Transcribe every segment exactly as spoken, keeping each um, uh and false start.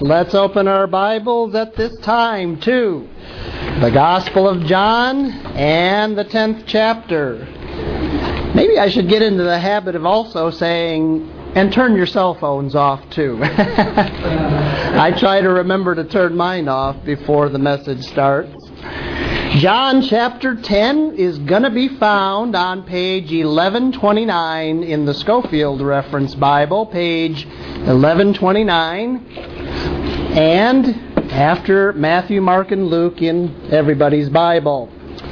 Let's open our Bibles at this time to the Gospel of John and the tenth chapter. Maybe I should get into the habit of also saying, and turn your cell phones off too. I try to remember to turn mine off before the message starts. John chapter ten is going to be found on page eleven twenty-nine in the Schofield Reference Bible, page eleven twenty-nine. And after Matthew, Mark, and Luke in everybody's Bible.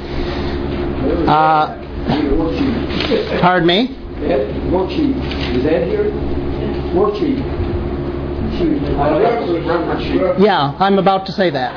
Uh, pardon me? Worksheet. Is that here? Worksheet. Yeah, I'm about to say that.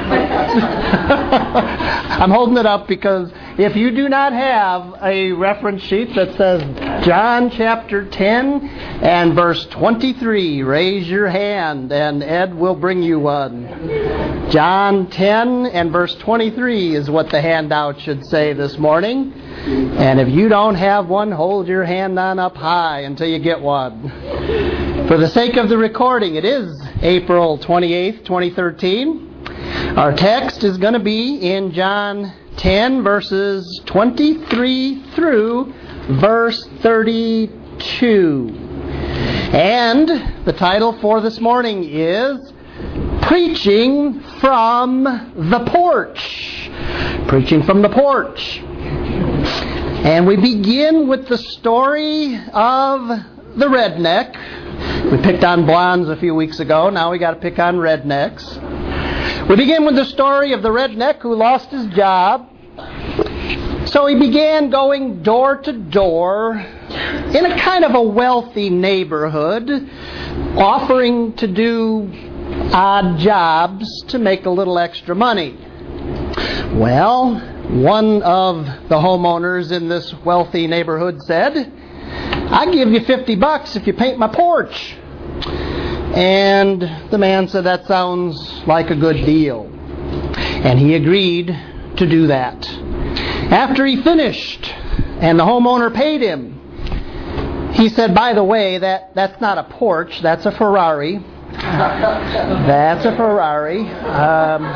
I'm holding it up because if you do not have a reference sheet that says John chapter ten and verse twenty-three, raise your hand and Ed will bring you one. John ten and verse twenty-three is what the handout should say this morning. And if you don't have one, hold your hand on up high until you get one. For the sake of the recording, it is April twenty-eighth, twenty thirteen. Our text is going to be in John ten, verses twenty-three through verse thirty-two. And the title for this morning is Preaching from the Porch. Preaching from the Porch. And we begin with the story of the redneck. We picked on blondes a few weeks ago. Now we got to pick on rednecks. We begin with the story of the redneck who lost his job. So he began going door to door in a kind of a wealthy neighborhood, offering to do odd jobs to make a little extra money. Well, one of the homeowners in this wealthy neighborhood said, "I'll give you fifty bucks if you paint my porch." And the man said, "That sounds like a good deal." And he agreed to do that. After he finished and the homeowner paid him, he said, "By the way, that, that's not a porch, that's a Ferrari." That's a Ferrari. Um,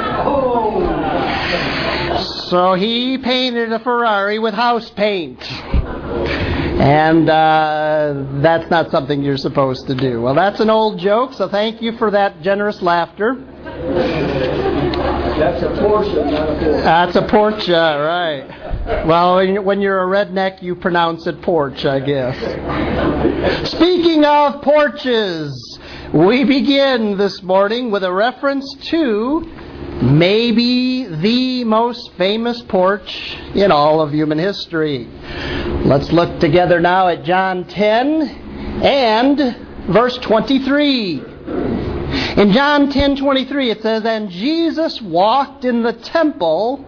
so he painted a Ferrari with house paint. And uh, that's not something you're supposed to do. Well, that's an old joke, so thank you for that generous laughter. That's a Porsche, not a Porsche. That's a Porsche, right. Well, when you're a redneck, you pronounce it porch, I guess. Speaking of porches, we begin this morning with a reference to maybe the most famous porch in all of human history. Let's look together now at John ten and verse twenty-three. In John ten twenty-three it says, "And Jesus walked in the temple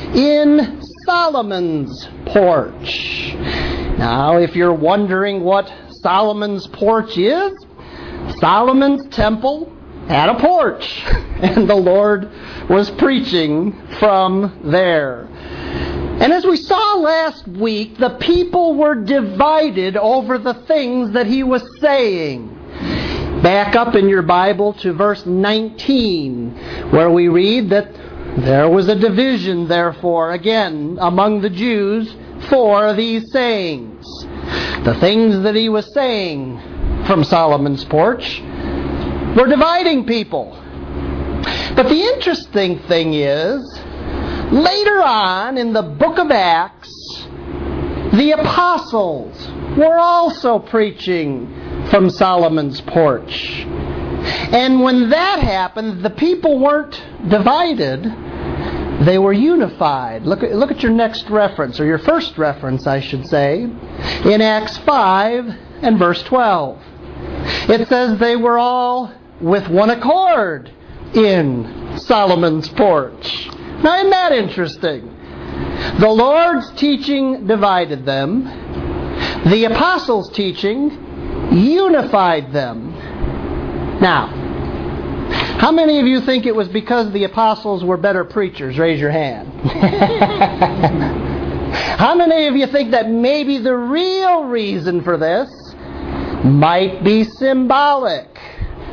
in Solomon's porch." Now, if you're wondering what Solomon's porch is, Solomon's temple had a porch, and the Lord was preaching from there. And as we saw last week, the people were divided over the things that he was saying. Back up in your Bible to verse nineteen, where we read that there was a division, therefore, again, among the Jews for these sayings. The things that he was saying from Solomon's porch were dividing people. But the interesting thing is, later on in the book of Acts, the apostles were also preaching from Solomon's porch. And when that happened, the people weren't divided, they were unified. Look at, look at your next reference, or your first reference, I should say, in Acts five and verse twelve. It says they were all with one accord in Solomon's porch. Now, isn't that interesting? The Lord's teaching divided them. The apostles' teaching unified them. Now, how many of you think it was because the apostles were better preachers? Raise your hand. How many of you think that maybe the real reason for this might be symbolic?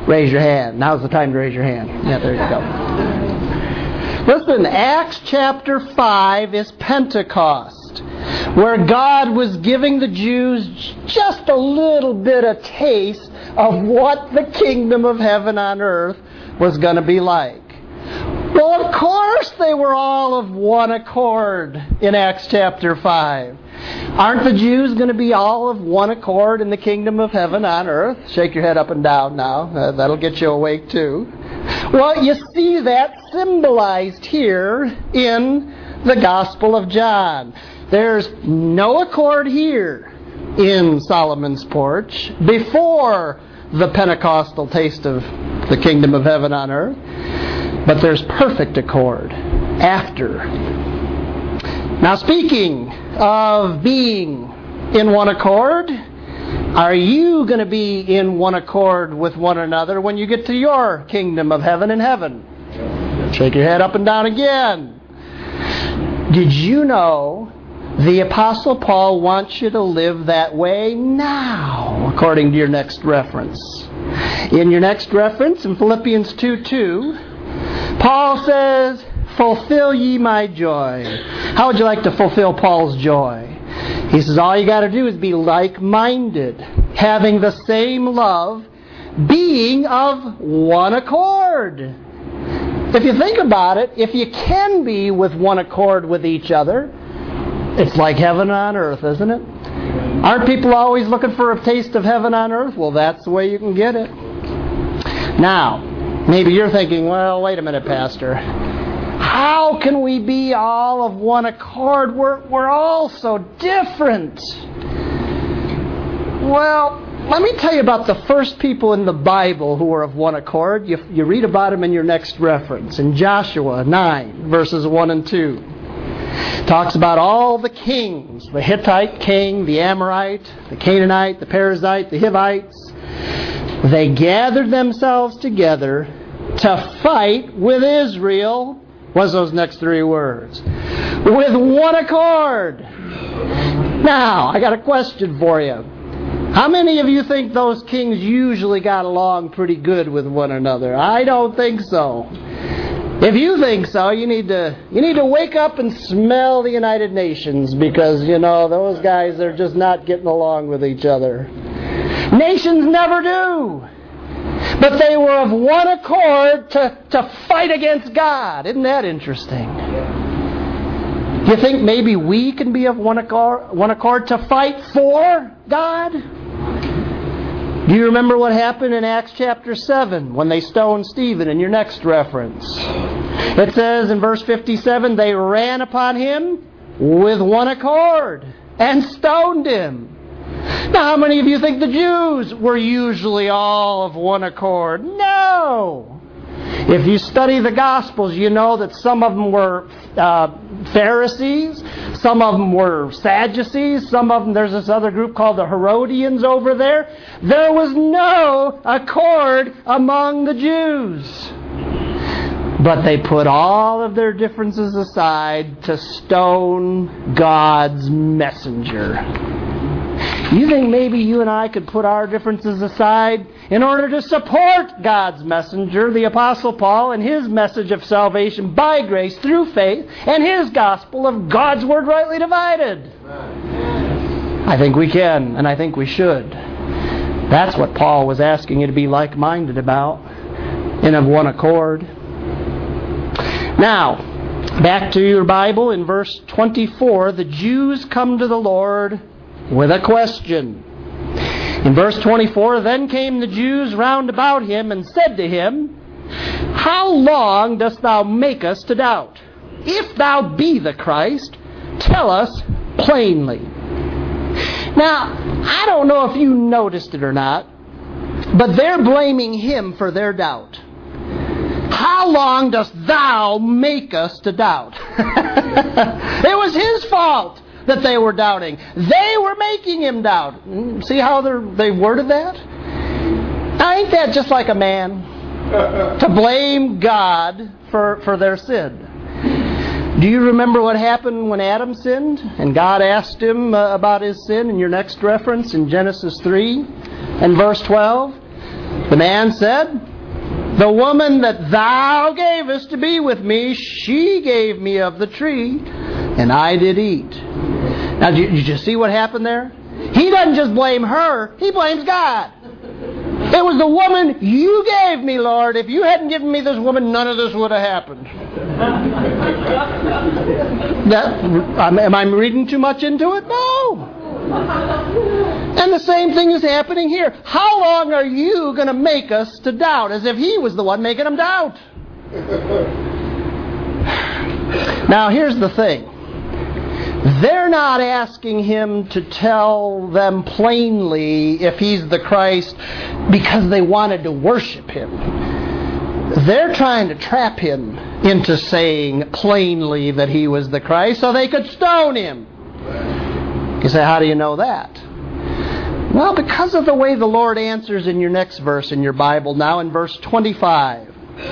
Raise your hand. Now's the time to raise your hand. Yeah, there you go. Listen, Acts chapter five is Pentecost, where God was giving the Jews just a little bit of taste of what the kingdom of heaven on earth was going to be like. Well, of course they were all of one accord in Acts chapter five. Aren't the Jews going to be all of one accord in the kingdom of heaven on earth? Shake your head up and down now. Uh, that'll get you awake too. Well, you see that symbolized here in the Gospel of John. There's no accord here in Solomon's porch before the Pentecostal taste of the kingdom of heaven on earth. But there's perfect accord after. Now, speaking of being in one accord, are you going to be in one accord with one another when you get to your kingdom of heaven in heaven? Shake your head up and down again. Did you know the Apostle Paul wants you to live that way now, according to your next reference? In your next reference, in Philippians two two, Paul says, fulfill ye my joy. How would you like to fulfill Paul's joy? He says, all you got to do is be like-minded, having the same love, being of one accord. If you think about it, if you can be with one accord with each other, it's like heaven on earth, isn't it? Aren't people always looking for a taste of heaven on earth? Well, that's the way you can get it. Now, maybe you're thinking, well, wait a minute, Pastor. How can we be all of one accord? We're, we're all so different. Well, let me tell you about the first people in the Bible who were of one accord. You, you read about them in your next reference. In Joshua nine, verses one and two. Talks about all the kings. The Hittite king, the Amorite, the Canaanite, the Perizzite, the Hivites. They gathered themselves together to fight with Israel. What's those next three words? With one accord. Now, I got a question for you. How many of you think those kings usually got along pretty good with one another? I don't think so. If you think so, you need to you need to wake up and smell the United Nations, because, you know, those guys are just not getting along with each other. Nations never do. But they were of one accord to, to fight against God. Isn't that interesting? You think maybe we can be of one accord, one accord to fight for God? Do you remember what happened in Acts chapter seven when they stoned Stephen in your next reference? It says in verse fifty-seven, they ran upon him with one accord and stoned him. Now, how many of you think the Jews were usually all of one accord? No! If you study the Gospels, you know that some of them were uh, Pharisees, some of them were Sadducees, some of them, there's this other group called the Herodians over there. There was no accord among the Jews. But they put all of their differences aside to stone God's messenger. You think maybe you and I could put our differences aside in order to support God's messenger, the Apostle Paul, and his message of salvation by grace through faith, and his gospel of God's word rightly divided? I think we can, and I think we should. That's what Paul was asking you to be like-minded about, and of one accord. Now, back to your Bible in verse twenty-four, the Jews come to the Lord with a question. In verse twenty-four, then came the Jews round about him and said to him, how long dost thou make us to doubt? If thou be the Christ, tell us plainly. Now, I don't know if you noticed it or not, but they're blaming him for their doubt. How long dost thou make us to doubt? It was his fault that they were doubting. They were making him doubt. See how they worded that? Now, ain't that just like a man? To blame God for, for their sin. Do you remember what happened when Adam sinned? And God asked him uh, about his sin in your next reference in Genesis three and verse twelve. The man said, the woman that thou gavest to be with me, she gave me of the tree, and I did eat. Now, did you just see what happened there? He doesn't just blame her, he blames God. It was the woman you gave me, Lord. If you hadn't given me this woman, none of this would have happened. That, am I reading too much into it? No. And the same thing is happening here. How long are you going to make us to doubt? As if he was the one making them doubt. Now, here's the thing. They're not asking him to tell them plainly if he's the Christ because they wanted to worship him. They're trying to trap him into saying plainly that he was the Christ so they could stone him. You say, how do you know that? Well, because of the way the Lord answers in your next verse in your Bible, now in verse twenty-five.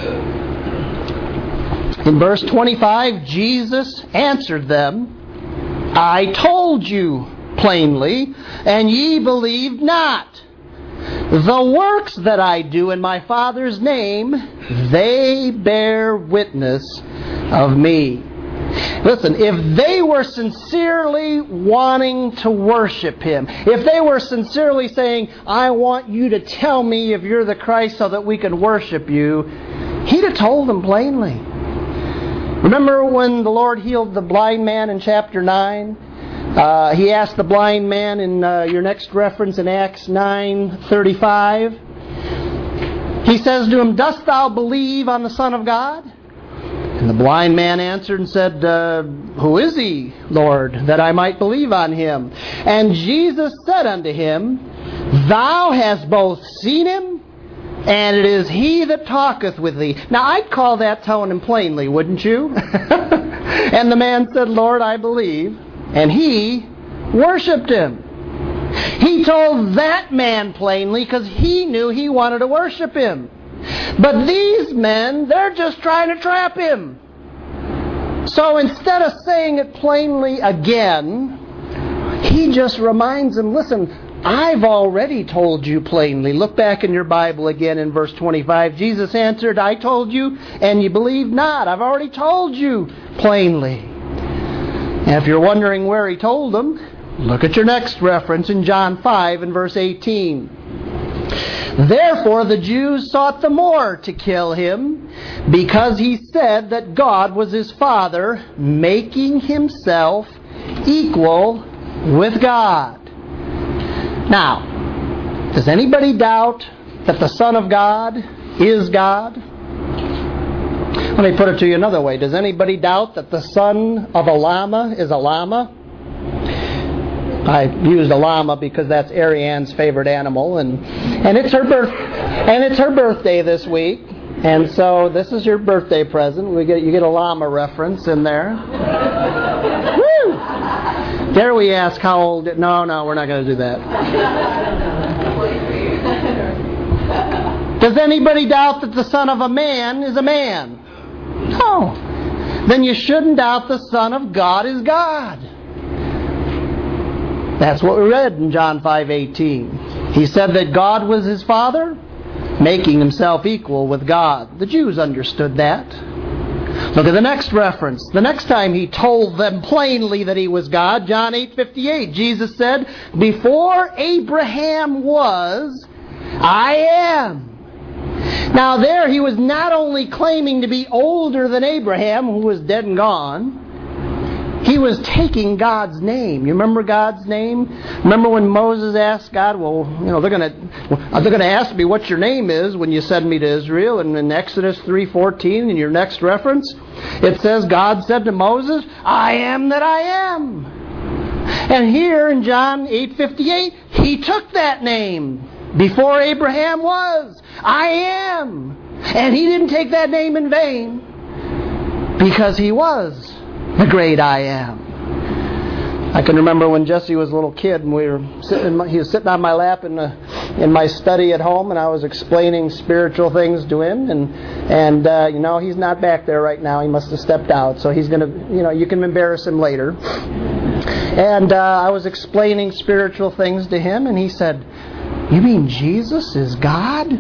In verse twenty-five, Jesus answered them, I told you plainly, and ye believed not. The works that I do in my Father's name, they bear witness of me. Listen, if they were sincerely wanting to worship him, if they were sincerely saying, I want you to tell me if you're the Christ so that we can worship you, he'd have told them plainly. Remember when the Lord healed the blind man in chapter nine? Uh, he asked the blind man in uh, your next reference in Acts nine thirty-five. He says to him, dost thou believe on the Son of God? And the blind man answered and said, uh, who is he, Lord, that I might believe on him? And Jesus said unto him, thou hast both seen him, and it is he that talketh with thee. Now, I'd call that telling him plainly, wouldn't you? And the man said, Lord, I believe. And he worshipped him. He told that man plainly because he knew he wanted to worship him. But these men, they're just trying to trap him. So instead of saying it plainly again, he just reminds them, listen, I've already told you plainly. Look back in your Bible again in verse twenty-five. Jesus answered, I told you, and you believe not. I've already told you plainly. And if you're wondering where he told them, look at your next reference in John five and verse eighteen. Therefore the Jews sought the more to kill him, because he said that God was his Father, making himself equal with God. Now, does anybody doubt that the Son of God is God? Let me put it to you another way. Does anybody doubt that the son of a llama is a llama? I used a llama because that's Ariane's favorite animal, and and it's her birth and it's her birthday this week, and so this is your birthday present. We get you get a llama reference in there. Woo! Dare we ask how old? It, no, no, we're not going to do that. Does anybody doubt that the son of a man is a man? No. Then you shouldn't doubt the Son of God is God. That's what we read in John five eighteen. He said that God was his Father, making himself equal with God. The Jews understood that. Look at the next reference. The next time he told them plainly that he was God, John eight fifty-eight, Jesus said, before Abraham was, I am. Now there he was not only claiming to be older than Abraham, who was dead and gone, he was taking God's name. You remember God's name? Remember when Moses asked God, well, you know, they're going to they're going to ask me what your name is when you send me to Israel. And in Exodus three fourteen, in your next reference, it says, God said to Moses, I am that I am. And here in John eight fifty-eight, he took that name before Abraham was. I am. And he didn't take that name in vain because he was the great I am. I can remember when Jesse was a little kid and we were sitting in my, he was sitting on my lap in, the, in my study at home, and I was explaining spiritual things to him, and and uh, you know, he's not back there right now. He must have stepped out, so he's going to, you know, you can embarrass him later. And uh, I was explaining spiritual things to him, and he said, you mean Jesus is God?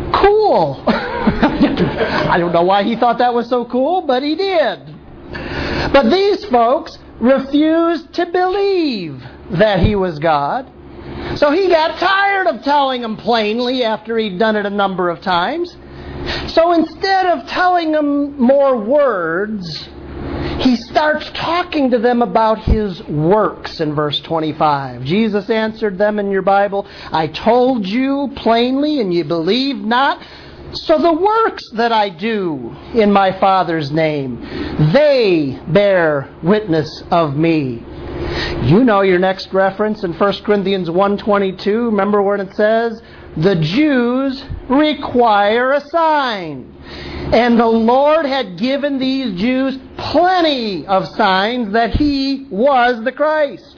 Cool. I don't know why he thought that was so cool, but he did. But these folks refused to believe that he was God. So he got tired of telling them plainly after he'd done it a number of times. So instead of telling them more words, he starts talking to them about his works in verse twenty-five. Jesus answered them in your Bible, I told you plainly and you believed not. So the works that I do in my Father's name, they bear witness of me. You know your next reference in First Corinthians one twenty-two. Remember when it says, the Jews require a sign. And the Lord had given these Jews plenty of signs that He was the Christ.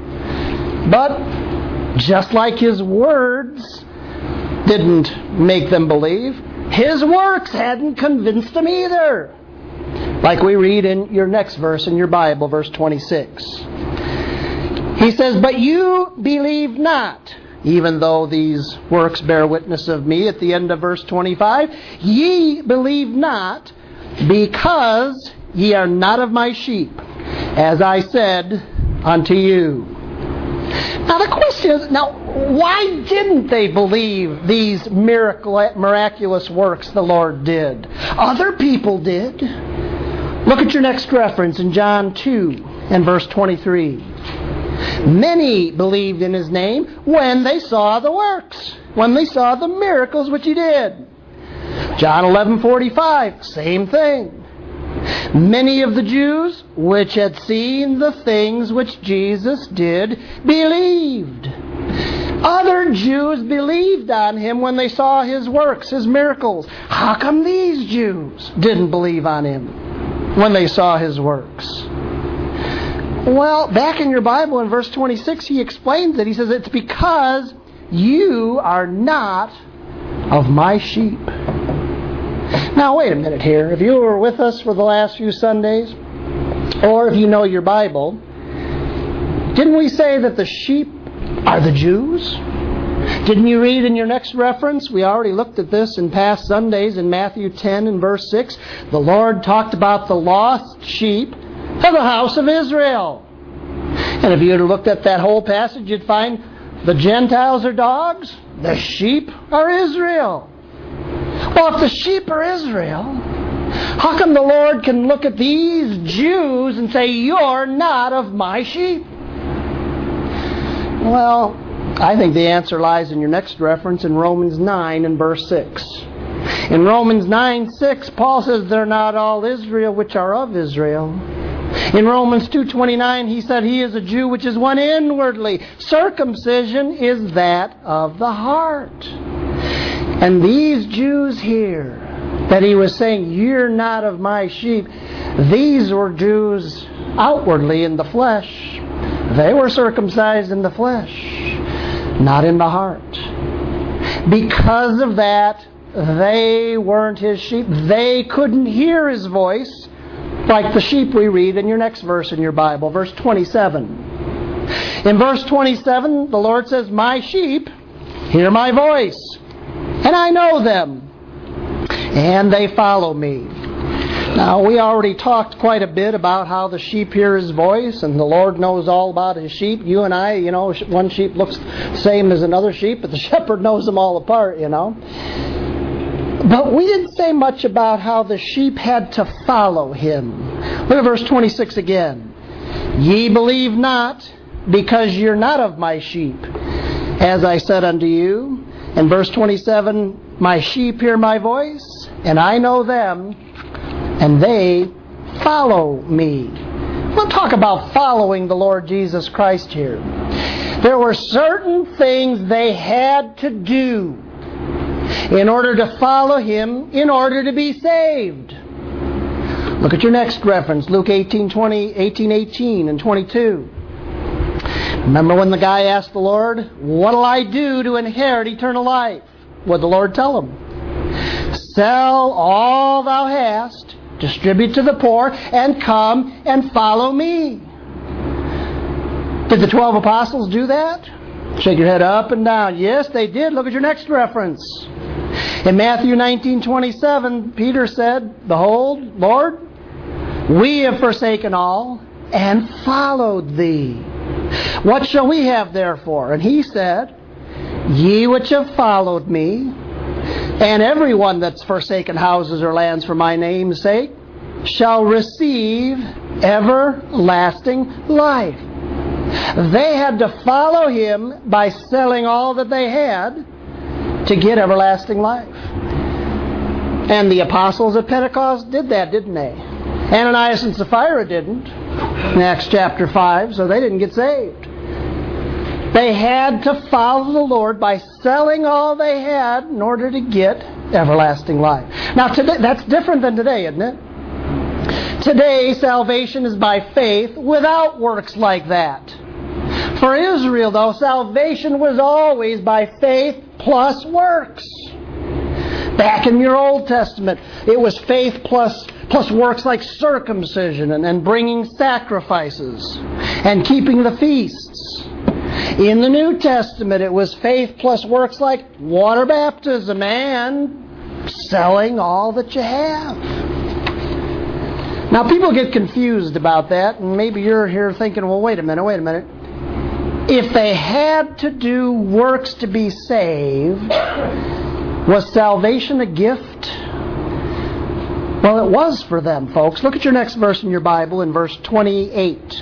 But just like His words didn't make them believe, His works hadn't convinced them either. Like we read in your next verse in your Bible, verse twenty-six. He says, but you believe not, even though these works bear witness of me, at the end of verse twenty-five. Ye believe not, because ye are not of my sheep, as I said unto you. Now the question is, now why didn't they believe these miracle, miraculous works the Lord did? Other people did. Look at your next reference in John two and verse twenty-three. Many believed in His name when they saw the works, when they saw the miracles which He did. John eleven forty-five, same thing. Many of the Jews which had seen the things which Jesus did believed. Other Jews believed on Him when they saw His works, His miracles. How come these Jews didn't believe on Him when they saw His works? Well, back in your Bible in verse twenty-six, he explains it. He says, it's because you are not of my sheep. Now, wait a minute here. If you were with us for the last few Sundays, or if you know your Bible, didn't we say that the sheep are the Jews? Didn't you read in your next reference? We already looked at this in past Sundays in Matthew ten and verse six. The Lord talked about the lost sheep of the house of Israel. And if you had looked at that whole passage, you'd find the Gentiles are dogs, the sheep are Israel. Well, if the sheep are Israel, how come the Lord can look at these Jews and say, you're not of my sheep? Well, I think the answer lies in your next reference in Romans nine and verse six. In Romans nine six, Paul says, they're not all Israel which are of Israel. In Romans two twenty-nine, he said, he is a Jew which is one inwardly. Circumcision is that of the heart. And these Jews here, that he was saying, you're not of my sheep, these were Jews outwardly in the flesh. They were circumcised in the flesh, not in the heart. Because of that, they weren't his sheep. They couldn't hear his voice, like the sheep we read in your next verse in your Bible, verse twenty-seven. In verse twenty-seven, the Lord says, my sheep hear my voice, and I know them, and they follow me. Now, we already talked quite a bit about how the sheep hear His voice, and the Lord knows all about His sheep. You and I, you know, one sheep looks the same as another sheep, but the shepherd knows them all apart, you know. But we didn't say much about how the sheep had to follow Him. Look at verse twenty-six again. Ye believe not, because you're not of my sheep, as I said unto you. And verse twenty-seven, my sheep hear my voice, and I know them, and they follow me. We'll talk about following the Lord Jesus Christ here. There were certain things they had to do in order to follow Him, in order to be saved. Look at your next reference, Luke eighteen twenty, eighteen eighteen and twenty-two. Remember when the guy asked the Lord, what'll I do to inherit eternal life? What did the Lord tell him? Sell all thou hast, distribute to the poor, and come and follow me. Did the twelve apostles do that? Shake your head up and down. Yes, they did. Look at your next reference. In Matthew nineteen twenty-seven, Peter said, "Behold, Lord, we have forsaken all and followed thee. What shall we have therefore?" And he said, "Ye which have followed me, and everyone that's forsaken houses or lands for my name's sake, shall receive everlasting life." They had to follow him by selling all that they had to get everlasting life. And the apostles at Pentecost did that, didn't they? Ananias and Sapphira didn't. In Acts chapter five, so they didn't get saved. They had to follow the Lord by selling all they had in order to get everlasting life. Now, today, that's different than today, isn't it? Today, salvation is by faith without works like that. For Israel, though, salvation was always by faith plus works. Back in your Old Testament, it was faith plus plus works like circumcision and, and bringing sacrifices and keeping the feasts. In the New Testament, it was faith plus works like water baptism and selling all that you have. Now, people get confused about that, and maybe you're here thinking, well, wait a minute, wait a minute. If they had to do works to be saved, was salvation a gift? Well, it was for them, folks. Look at your next verse in your Bible in verse twenty-eight.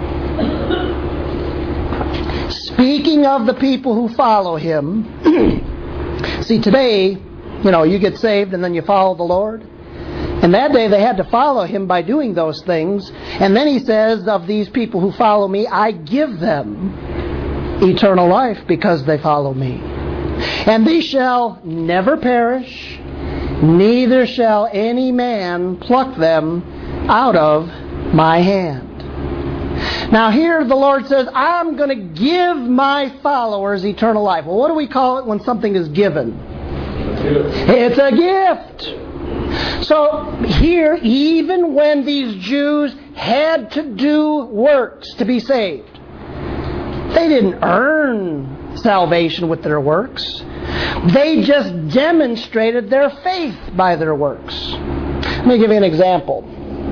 Speaking of the people who follow him, see, today, you know, you get saved and then you follow the Lord. And that day they had to follow him by doing those things. And then he says, of these people who follow me, I give them eternal life because they follow me. And they shall never perish, neither shall any man pluck them out of my hand. Now here the Lord says, I'm going to give my followers eternal life. Well, what do we call it when something is given? It's a gift. So here, even when these Jews had to do works to be saved, they didn't earn salvation with their works. They just demonstrated their faith by their works. Let me give you an example.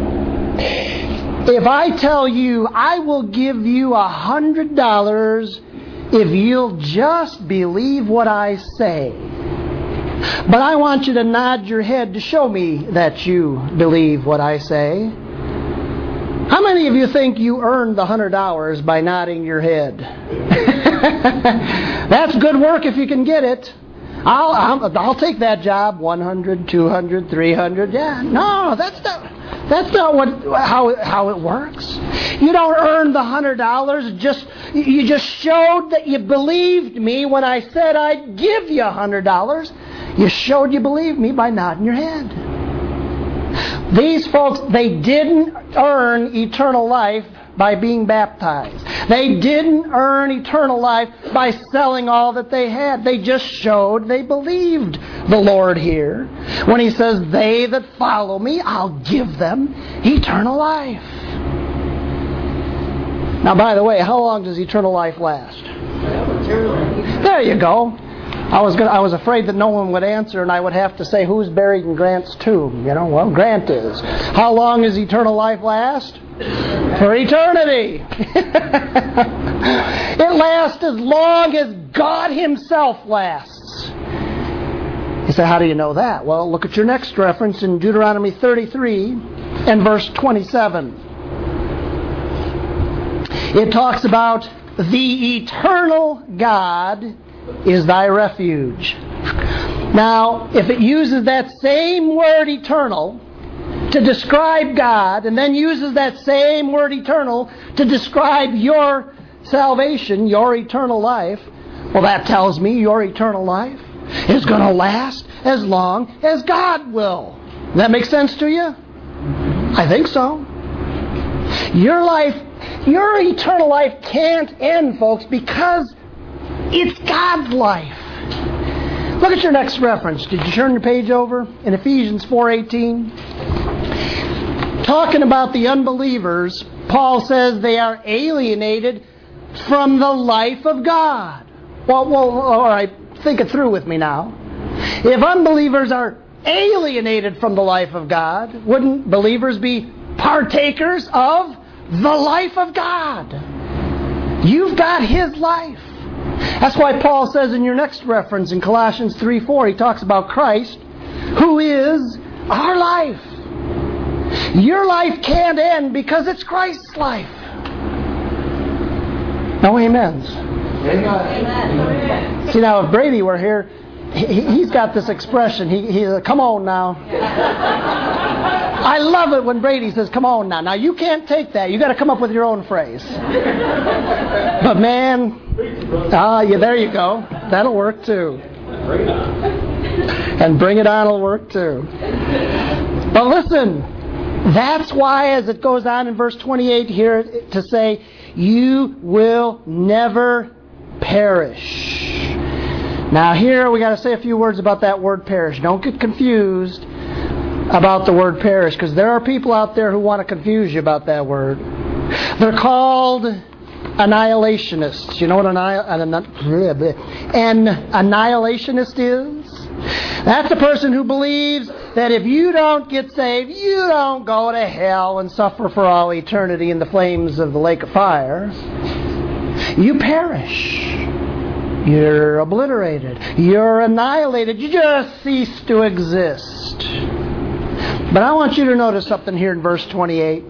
If I tell you, I will give you a hundred dollars if you'll just believe what I say, but I want you to nod your head to show me that you believe what I say. How many of you think you earned the hundred dollars by nodding your head? That's good work if you can get it. I'll, I'll I'll take that job. One hundred, two hundred, three hundred. Yeah, no, that's not that's not what how how it works. You don't earn the hundred dollars. Just you just showed that you believed me when I said I'd give you a hundred dollars. You showed you believed me by nodding your head. These folks, they didn't earn eternal life by being baptized. They didn't earn eternal life by selling all that they had. They just showed they believed the Lord here. When he says, they that follow me, I'll give them eternal life. Now, by the way, how long does eternal life last? There you go. I was gonna, I was afraid that no one would answer, and I would have to say, who's buried in Grant's tomb? You know, well, Grant is. How long does eternal life last? For eternity. It lasts as long as God himself lasts. You say, how do you know that? Well, look at your next reference in Deuteronomy thirty-three and verse twenty-seven. It talks about the eternal God is thy refuge. Now, if it uses that same word eternal to describe God, and then uses that same word eternal to describe your salvation, your eternal life, well, that tells me your eternal life is going to last as long as God will. Does that make sense to you? I think so. Your life, your eternal life can't end, folks, because it's God's life. Look at your next reference. Did you turn your page over? In Ephesians four eighteen. Talking about the unbelievers, Paul says they are alienated from the life of God. Well, well, all right, think it through with me now. If unbelievers are alienated from the life of God, wouldn't believers be partakers of the life of God? You've got His life. That's why Paul says in your next reference in Colossians three four, he talks about Christ, who is our life. Your life can't end because it's Christ's life. No amens. Amen. See, now if Brady were here, he, he's got this expression. He, he's like, come on now. I love it when Brady says, come on now. Now, you can't take that. You got to come up with your own phrase. But man, ah, yeah, there you go. That'll work too. And bring it on will work too. But listen, that's why, as it goes on in verse twenty-eight here, to say, you will never perish. Now here we got to say a few words about that word perish. Don't get confused about the word perish, because there are people out there who want to confuse you about that word. They're called annihilationists. You know what an, an annihilationist is? That's a person who believes that if you don't get saved, you don't go to hell and suffer for all eternity in the flames of the lake of fire. You perish. You're obliterated. You're annihilated. You just cease to exist. But I want you to notice something here in verse twenty-eight.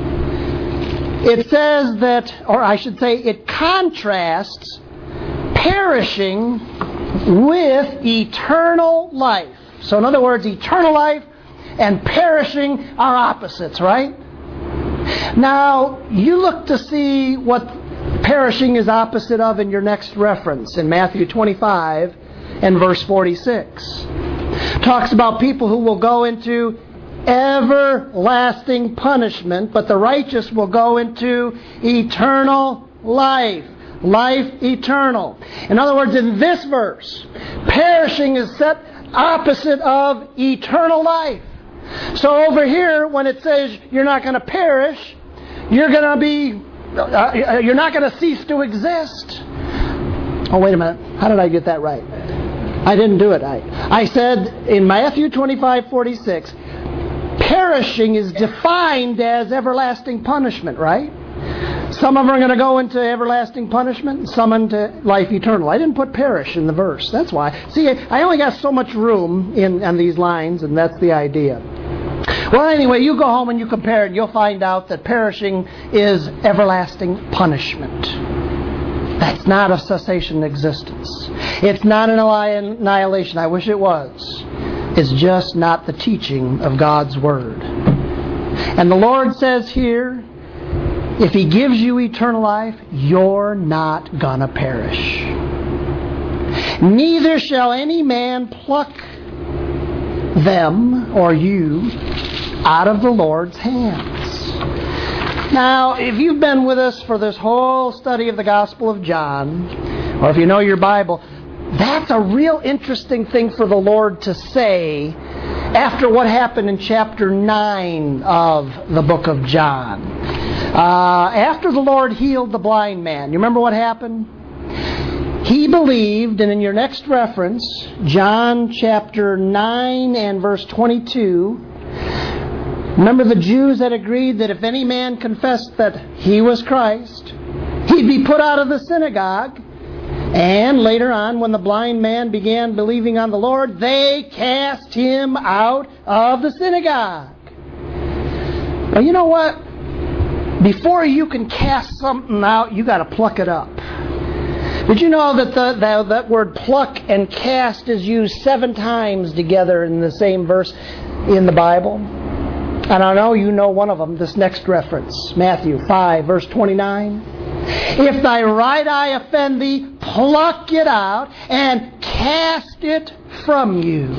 It says that, or I should say, it contrasts perishing with eternal life. So in other words, eternal life and perishing are opposites, right? Now, you look to see what perishing is opposite of in your next reference in Matthew twenty-five and verse forty-six. Talks about people who will go into everlasting punishment, but the righteous will go into eternal life. Life eternal. In other words, in this verse, perishing is set opposite of eternal life. So over here, when it says you're not going to perish, you're going to be, uh, you're not going to cease to exist. Oh, wait a minute. How did I get that right? I didn't do it right. I said in Matthew twenty-five forty-six, perishing is defined as everlasting punishment, right? Some of them are going to go into everlasting punishment, and some into life eternal. I didn't put perish in the verse. That's why. See, I only got so much room in on these lines, and that's the idea. Well, anyway, you go home and you compare it, and you'll find out that perishing is everlasting punishment. That's not a cessation of existence. It's not an annihilation. I wish it was. It's just not the teaching of God's Word. And the Lord says here, if He gives you eternal life, you're not going to perish. Neither shall any man pluck them, or you, out of the Lord's hands. Now, if you've been with us for this whole study of the Gospel of John, or if you know your Bible, that's a real interesting thing for the Lord to say after what happened in chapter nine of the book of John. Uh, after the Lord healed the blind man, you remember what happened? He believed, and in your next reference, John chapter nine and verse twenty-two, remember the Jews had agreed that if any man confessed that he was Christ, he'd be put out of the synagogue. And later on, when the blind man began believing on the Lord, they cast him out of the synagogue. Well, you know what? Before you can cast something out, you got to pluck it up. Did you know that the, the, that word pluck and cast is used seven times together in the same verse in the Bible? And I know you know one of them, this next reference, Matthew five, verse twenty-nine. If thy right eye offend thee, pluck it out and cast it from you.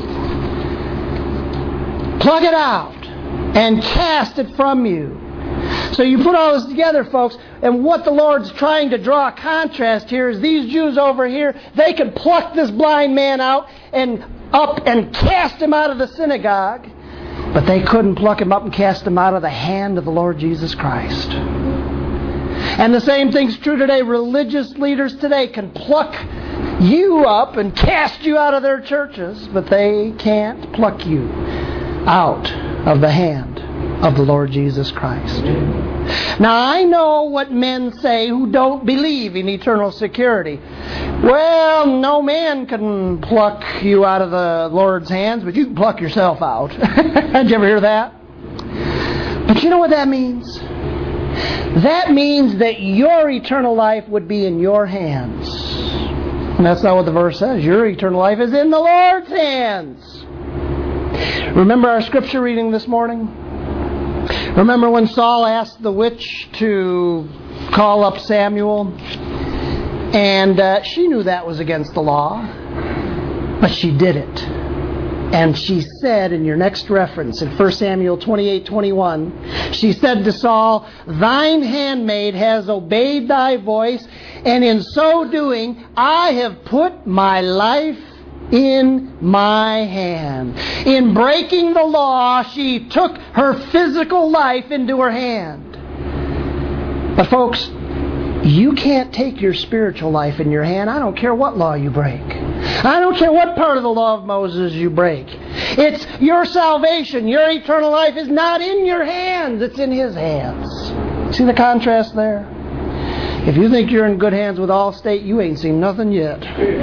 Pluck it out and cast it from you. So you put all this together, folks, and what the Lord's trying to draw a contrast here is these Jews over here, they can pluck this blind man out and up and cast him out of the synagogue, but they couldn't pluck him up and cast him out of the hand of the Lord Jesus Christ. And the same thing's true today. Religious leaders today can pluck you up and cast you out of their churches, but they can't pluck you out of the hand of the Lord Jesus Christ. Now, I know what men say who don't believe in eternal security. Well, no man can pluck you out of the Lord's hands, but you can pluck yourself out. Did you ever hear that? But you know what that means? That means that your eternal life would be in your hands. And that's not what the verse says. Your eternal life is in the Lord's hands. Remember our scripture reading this morning? Remember when Saul asked the witch to call up Samuel? And uh, she knew that was against the law. But she did it. And she said in your next reference, in First Samuel twenty-eight twenty-one, she said to Saul, "Thine handmaid has obeyed thy voice, and in so doing I have put my life in my hand." In breaking the law, she took her physical life into her hand. But folks, you can't take your spiritual life in your hand. I don't care what law you break. I don't care what part of the law of Moses you break. It's your salvation. Your eternal life is not in your hands. It's in His hands. See the contrast there? If you think you're in good hands with Allstate, you ain't seen nothing yet.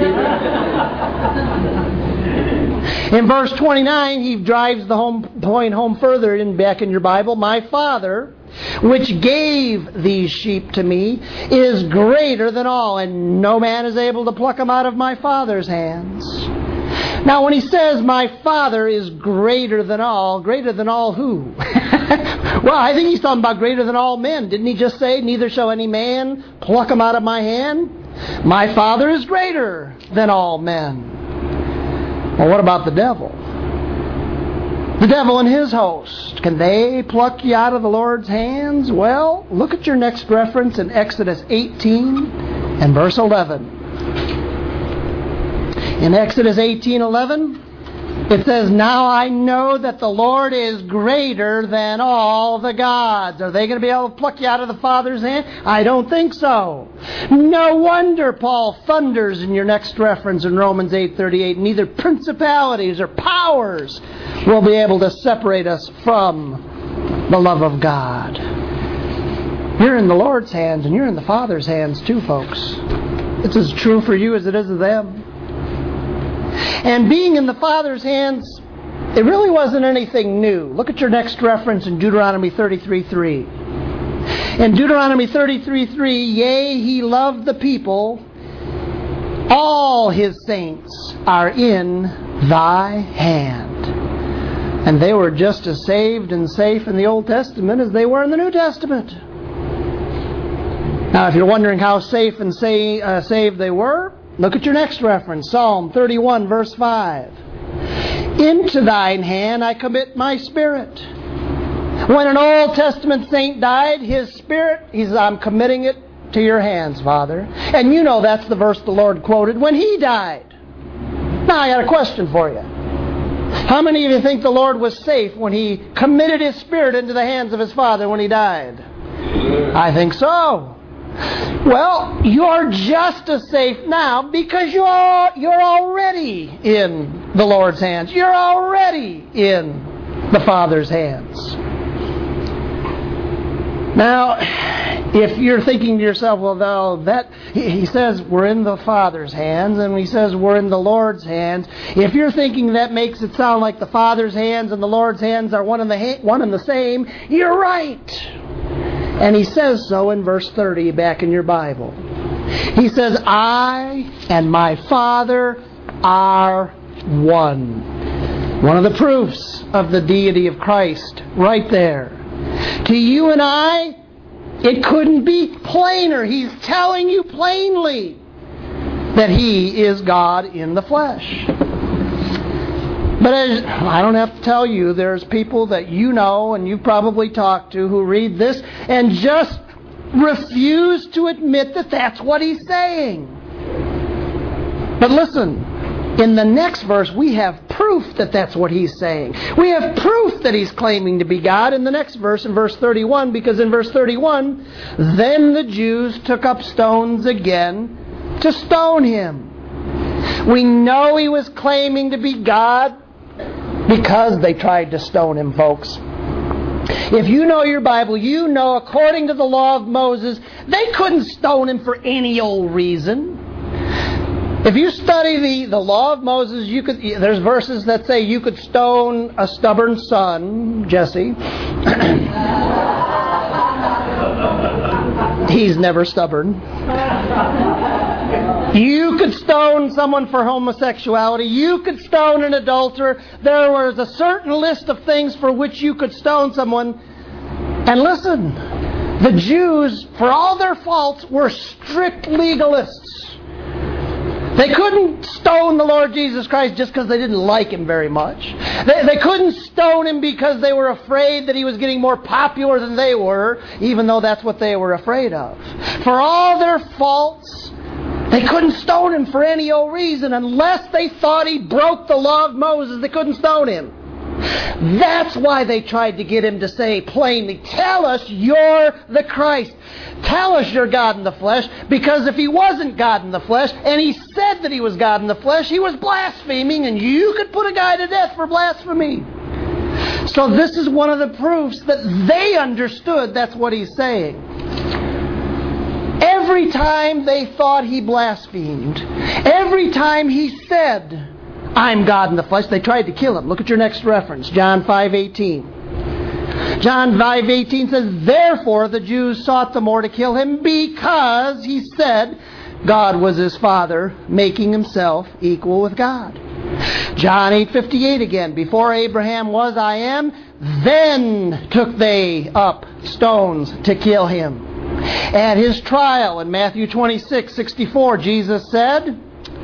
In verse twenty-nine, he drives the home point home further in back in your Bible. "My Father, which gave these sheep to me, is greater than all, and no man is able to pluck them out of my Father's hands." Now, when he says, "My Father is greater than all," greater than all who? Well, I think he's talking about greater than all men. Didn't he just say, "Neither shall any man pluck them out of my hand"? My Father is greater than all men. Well, what about the devil? The devil and his host, can they pluck you out of the Lord's hands? Well, look at your next reference in Exodus eighteen and verse eleven. In Exodus eighteen eleven, it says, "Now I know that the Lord is greater than all the gods." Are they going to be able to pluck you out of the Father's hand? I don't think so. No wonder Paul thunders in your next reference in Romans eight thirty-eight, "Neither principalities or powers will be able to separate us from the love of God." You're in the Lord's hands, and you're in the Father's hands too, folks. It's as true for you as it is of them. And being in the Father's hands, it really wasn't anything new. Look at your next reference in Deuteronomy thirty-three three. In Deuteronomy thirty-three three, "Yea, He loved the people. All His saints are in thy hand." And they were just as saved and safe in the Old Testament as they were in the New Testament. Now, if you're wondering how safe and say, uh, saved they were, look at your next reference, Psalm thirty-one, verse five. "Into thine hand I commit my spirit." When an Old Testament saint died, his spirit, he says, "I'm committing it to your hands, Father." And you know that's the verse the Lord quoted when He died. Now, I got a question for you. How many of you think the Lord was safe when He committed His spirit into the hands of His Father when He died? I think so. Well, you're just as safe now because you're, you're already in the Lord's hands. You're already in the Father's hands. Now, if you're thinking to yourself, well, though, that he says we're in the Father's hands, and He says we're in the Lord's hands. If you're thinking that makes it sound like the Father's hands and the Lord's hands are one and the ha- one and the same, you're right. And He says so in verse thirty back in your Bible. He says, "I and my Father are one." One of the proofs of the deity of Christ right there. To you and I, it couldn't be plainer. He's telling you plainly that He is God in the flesh. But as, I don't have to tell you, there's people that you know and you've probably talked to who read this and just refuse to admit that that's what He's saying. But listen, in the next verse we have proof that that's what He's saying. We have proof that He's claiming to be God in the next verse, in verse thirty-one, because in verse thirty-one, "Then the Jews took up stones again to stone Him." We know he was claiming to be God because they tried to stone him, folks. If you know your Bible, you know according to the law of Moses, they couldn't stone him for any old reason. If you study the, the law of Moses, you could there's verses that say you could stone a stubborn son, Jesse. He's never stubborn. You could stone someone for homosexuality. You could stone an adulterer. There was a certain list of things for which you could stone someone. And listen, the Jews, for all their faults, were strict legalists. They couldn't stone the Lord Jesus Christ just because they didn't like him very much. They, they couldn't stone him because they were afraid that he was getting more popular than they were, even though that's what they were afraid of. For all their faults, they couldn't stone him for any old reason. Unless they thought he broke the law of Moses, they couldn't stone him. That's why they tried to get him to say plainly, tell us you're the Christ. Tell us you're God in the flesh. Because if he wasn't God in the flesh, and he said that he was God in the flesh, he was blaspheming, and you could put a guy to death for blasphemy. So this is one of the proofs that they understood that's what he's saying. Every time they thought he blasphemed, every time he said, I'm God in the flesh, they tried to kill him. Look at your next reference, John five eighteen. John five eighteen says, therefore the Jews sought the more to kill him because he said God was his Father, making himself equal with God. John eight fifty-eight again, before Abraham was, I am, then took they up stones to kill him. At his trial in Matthew twenty-six sixty-four, Jesus said,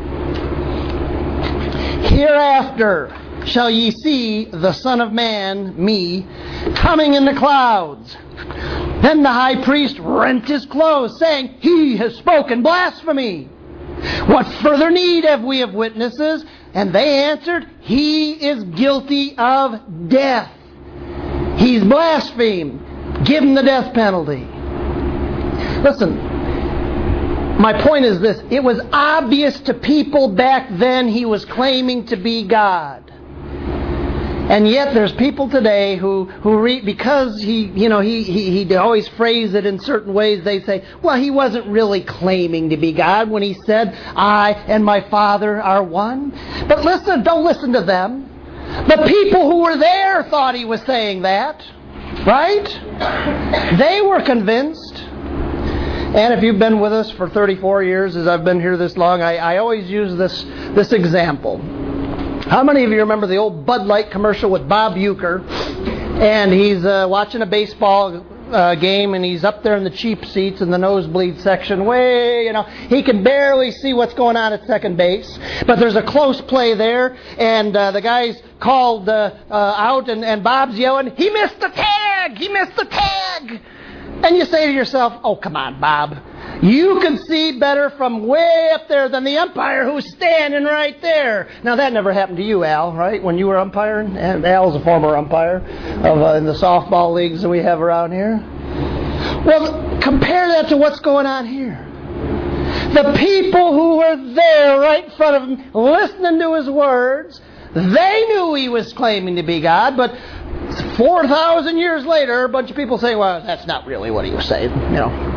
hereafter shall ye see the Son of Man, me, coming in the clouds. Then the high priest rent his clothes, saying, he has spoken blasphemy. What further need have we of witnesses? And they answered, he is guilty of death. He's blasphemed. Give him the death penalty. Listen. My point is this. It was obvious to people back then he was claiming to be God. And yet there's people today who, who read, because he, you know, he, he, he always phrase it in certain ways, they say, well, he wasn't really claiming to be God when he said, I and my Father are one. But listen, don't listen to them. The people who were there thought he was saying that. Right? They were convinced. And if you've been with us for thirty-four years, as I've been here this long, I, I always use this this example. How many of you remember the old Bud Light commercial with Bob Uecker? And he's uh, watching a baseball uh, game, and he's up there in the cheap seats in the nosebleed section. Way, you know, he can barely see what's going on at second base. But there's a close play there, and uh, the guy's called uh, uh, out, and, and Bob's yelling, he missed the tag! He missed the tag! And you say to yourself, oh, come on, Bob. You can see better from way up there than the umpire who's standing right there. Now, that never happened to you, Al, right, when you were umpiring? And Al's a former umpire of uh, in the softball leagues that we have around here. Well, compare that to what's going on here. The people who were there right in front of him, listening to his words, they knew he was claiming to be God, but four thousand years later, a bunch of people say, well, that's not really what he was saying. You know.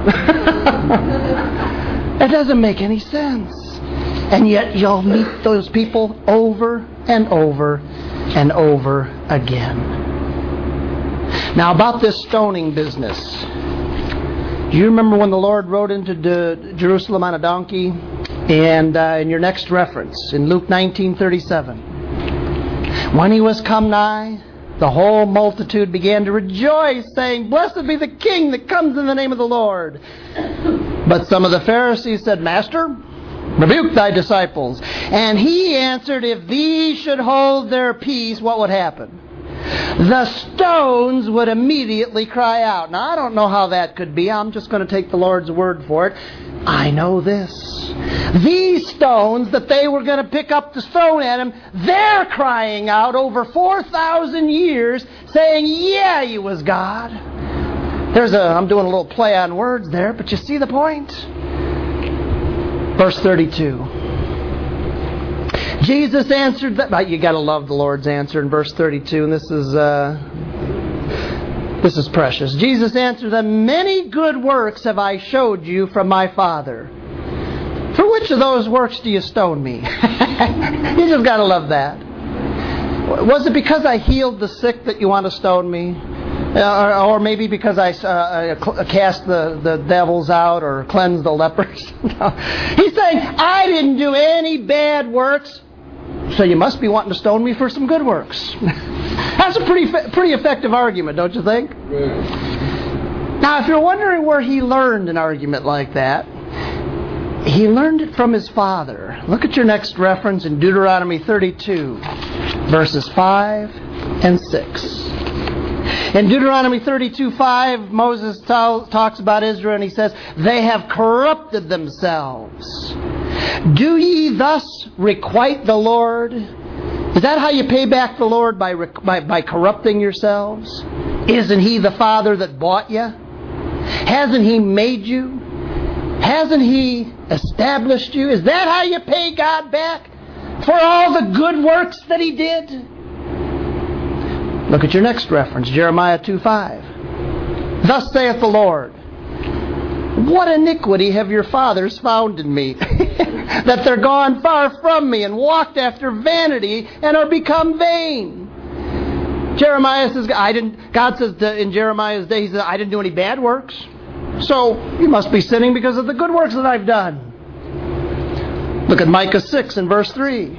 It doesn't make any sense. And yet you'll meet those people over and over and over again. Now, about this stoning business. Do you remember when the Lord rode into de- Jerusalem on a donkey? And uh, in your next reference, in Luke nineteen thirty-seven. When he was come nigh, the whole multitude began to rejoice, saying, blessed be the King that comes in the name of the Lord. But some of the Pharisees said, Master, rebuke thy disciples. And he answered, if these should hold their peace, what would happen? The stones would immediately cry out. Now, I don't know how that could be. I'm just going to take the Lord's word for it. I know this. These stones that they were going to pick up to stone at him, they're crying out over four thousand years, saying, yeah, he was God. There's a, I'm doing a little play on words there, but you see the point? Verse thirty-two. Jesus answered that. You got to love the Lord's answer in verse thirty-two, and this is uh, this is precious. Jesus answered them, "Many good works have I showed you from my Father. For which of those works do you stone me?" You just got to love that. Was it because I healed the sick that you want to stone me? Uh, or, or maybe because I uh, cast the, the devils out or cleansed the lepers? No. He's saying, I didn't do any bad works, so you must be wanting to stone me for some good works. That's a pretty pretty effective argument, don't you think? Right. Now, if you're wondering where he learned an argument like that, he learned it from his father. Look at your next reference in Deuteronomy thirty-two, verses five and six. In Deuteronomy thirty-two five, Moses t- talks about Israel and he says, "They have corrupted themselves. Do ye thus requite the Lord?" Is that how you pay back the Lord, by, by, by corrupting yourselves? Isn't He the Father that bought you? Hasn't He made you? Hasn't He established you? Is that how you pay God back for all the good works that He did? Look at your next reference, Jeremiah two five. "Thus saith the Lord, what iniquity have your fathers found in me, that they're gone far from me and walked after vanity and are become vain." Jeremiah says, I didn't. God says in Jeremiah's day, He says, I didn't do any bad works. So you must be sinning because of the good works that I've done. Look at Micah six and verse three.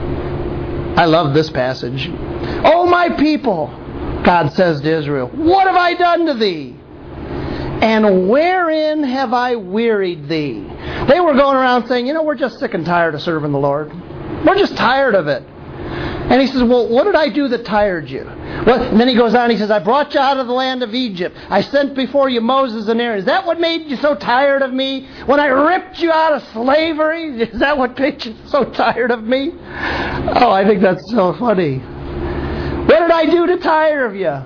I love this passage. "O my people," God says to Israel, "what have I done to thee? And wherein have I wearied thee?" They were going around saying, you know, we're just sick and tired of serving the Lord. We're just tired of it. And He says, well, what did I do that tired you? Well, and then He goes on, He says, I brought you out of the land of Egypt. I sent before you Moses and Aaron. Is that what made you so tired of me? When I ripped you out of slavery? Is that what made you so tired of me? Oh, I think that's so funny. What did I do to tire of you?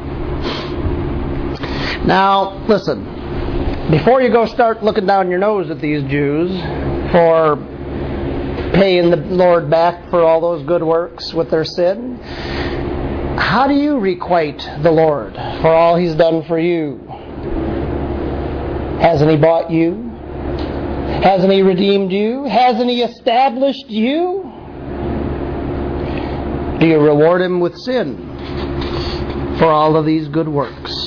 Now, listen. Before you go start looking down your nose at these Jews for paying the Lord back for all those good works with their sin, how do you requite the Lord for all He's done for you? Hasn't He bought you? Hasn't He redeemed you? Hasn't He established you? Do you reward Him with sin for all of these good works?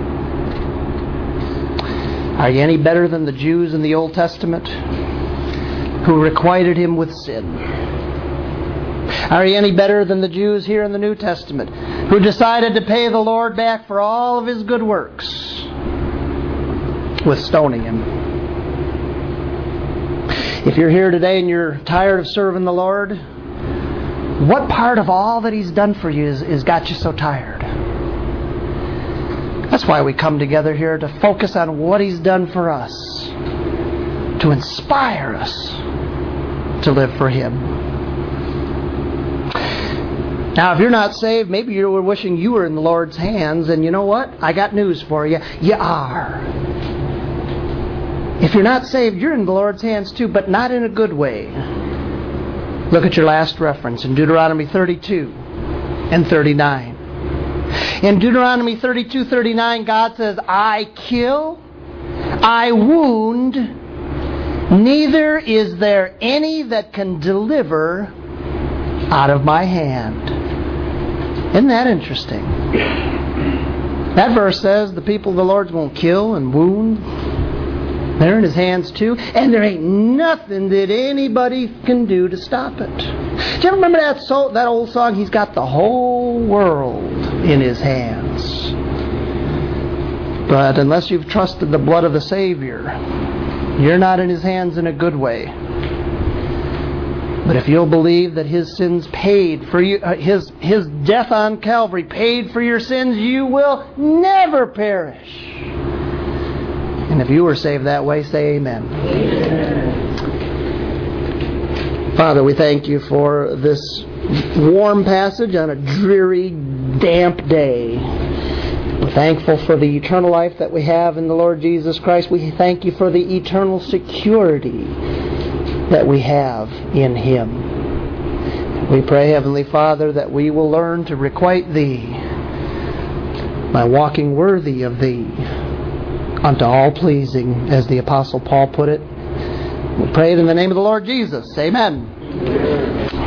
Are you any better than the Jews in the Old Testament who requited Him with sin? Are you any better than the Jews here in the New Testament who decided to pay the Lord back for all of His good works with stoning Him? If you're here today and you're tired of serving the Lord, what part of all that He's done for you has, has got you so tired? That's why we come together here, to focus on what He's done for us, to inspire us to live for Him. Now, if you're not saved, maybe you were wishing you were in the Lord's hands, and you know what? I got news for you. You are. If you're not saved, you're in the Lord's hands too, but not in a good way. Look at your last reference in Deuteronomy thirty-two and thirty-nine. In Deuteronomy thirty-two thirty-nine, God says, I kill, I wound, neither is there any that can deliver out of my hand. Isn't that interesting? That verse says the people of the Lord's going to kill and wound. They're in His hands too. And there ain't nothing that anybody can do to stop it. Do you ever remember that, so, that old song? He's got the whole world in His hands. But unless you've trusted the blood of the Savior, you're not in His hands in a good way. But if you'll believe that His sins paid for you, uh, His His death on Calvary paid for your sins, you will never perish. And if you were saved that way, say amen. Amen. Father, we thank You for this warm passage on a dreary, damp day. We're thankful for the eternal life that we have in the Lord Jesus Christ. We thank You for the eternal security that we have in Him. We pray, Heavenly Father, that we will learn to requite Thee by walking worthy of Thee unto all pleasing, as the Apostle Paul put it. We pray it in the name of the Lord Jesus. Amen.